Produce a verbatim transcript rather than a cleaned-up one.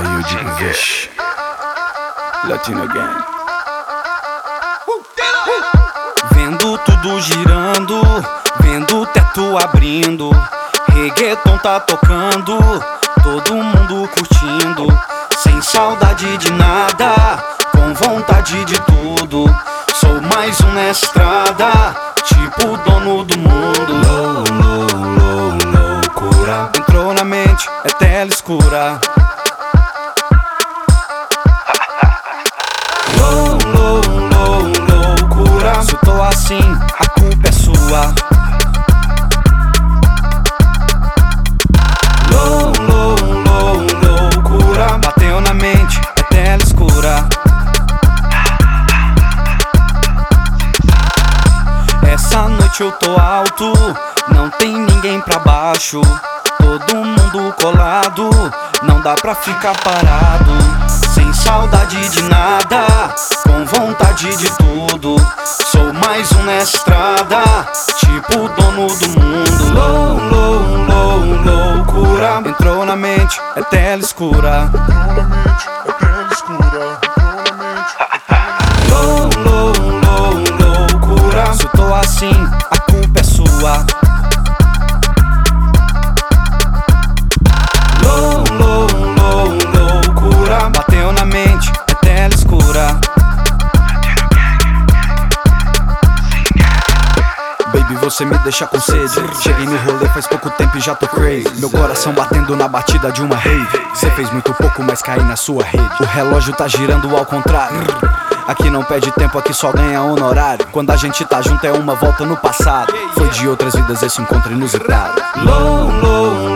Aí eu digo, vixe, Latino Gang. Vendo tudo girando, vendo o teto abrindo, reggaeton tá tocando, todo mundo curtindo, sem saudade de nada, com vontade de tudo. Sou mais um na estrada, tipo o dono do mundo. Low, low, low, loucura. Entrou na mente, é tela escura. Low, low, low, loucura. Se eu tô assim, a culpa é sua. Low, low, low, loucura. Bateu na mente, é tela escura. Essa noite eu tô alto, não tem ninguém pra baixo. Todo mundo colado, não dá pra ficar parado. Sem saudade de nada, com vontade de tudo. Sou mais um na estrada, tipo o dono do mundo. Low, low, low, loucura. Entrou na mente, é tela escura. Entrou na mente, é tela escura. Entrou na mente, é tela Low, low, low, loucura. Se eu tô assim, a culpa é sua. Low, low, low, loucura. Bateu na mente, é tela escura. Baby, você me deixa com sede. Cheguei no rolê faz pouco tempo e já tô crazy. Meu coração batendo na batida de uma rave. Cê fez muito pouco, mas caí na sua rede. O relógio tá girando ao contrário. Aqui não perde tempo, aqui só ganha honorário. Quando a gente tá junto é uma volta no passado. Foi de outras vidas esse encontro inusitado. Low, low,